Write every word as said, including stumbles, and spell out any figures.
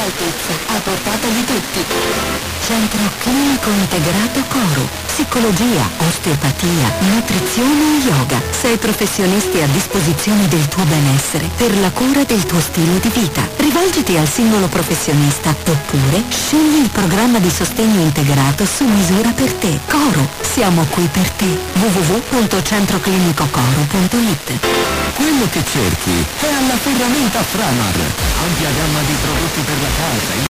all'altezza, a portata di tutti. Centro Clinico Integrato Coro. Psicologia, osteopatia, nutrizione e yoga. Sei professionisti a disposizione del tuo benessere per la cura del tuo stile di vita. Rivolgiti al singolo professionista oppure scegli il programma di sostegno integrato su misura per te. Coro, siamo qui per te. w w w punto centroclinico coro punto i t. Quello che cerchi è alla ferramenta Framar. Ampia gamma di prodotti per la casa.